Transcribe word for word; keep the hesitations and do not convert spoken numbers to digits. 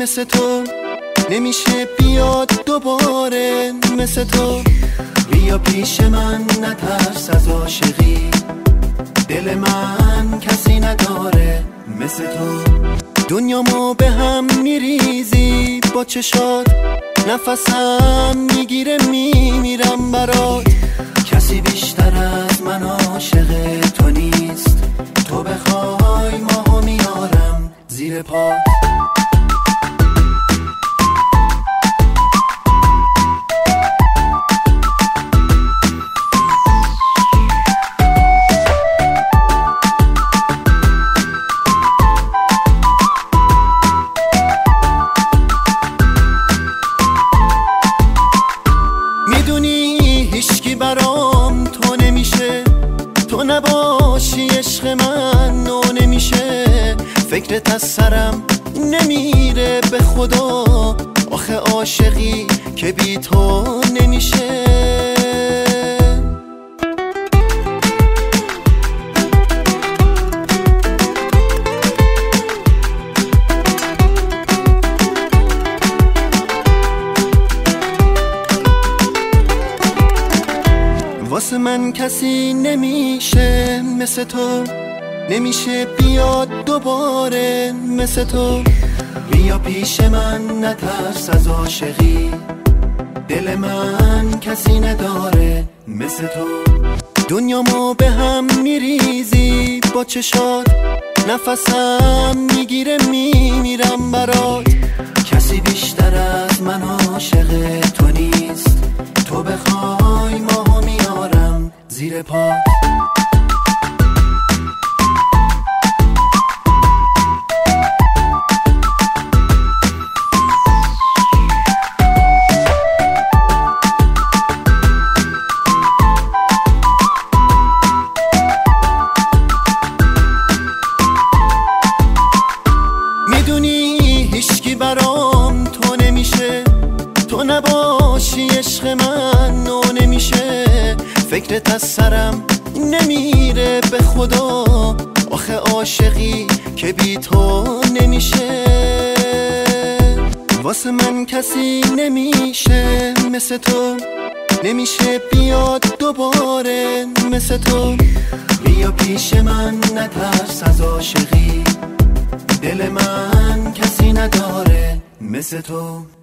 مثل تو نمیشه بیاد دوباره مثل تو. بیا پیش من نترس از عاشقی، دل من کسی نداره مثل تو. دنیامو به هم میریزی با چشات، نفسم میگیره میمیرم برات. کسی بیشتر از من عاشق تو نیست، تو بخوای ماهو میارم زیر پات. هیچکی برام تو نمیشه، تو نباشی عشق من نو نمیشه. فکرت از سرم نمیره به خدا، آخه عاشقی که بی تو نمیشه. واسه من کسی نمیشه مثل تو، نمیشه بیاد دوباره مثل تو. بیا پیش من نترس از عاشقی، دل من کسی نداره مثل تو. دنیامو به هم میریزی با چشات، نفسم میگیره میمیرم برات. کسی بیشتر از من عاشق تو نیست، تو بخوای ماهو میارم زیر پات. میدونی هیچکی برام تو نمیشه، تو نباشی عشق من نو نمیشه. فکرت از سرم نمیره به خدا، آخه عاشقی که بی تو نمیشه. واسه من کسی نمیشه مثل تو، نمیشه بیاد دوباره مثل تو. بیا پیش من نترس از عاشقی، دل من کسی نداره مثل تو.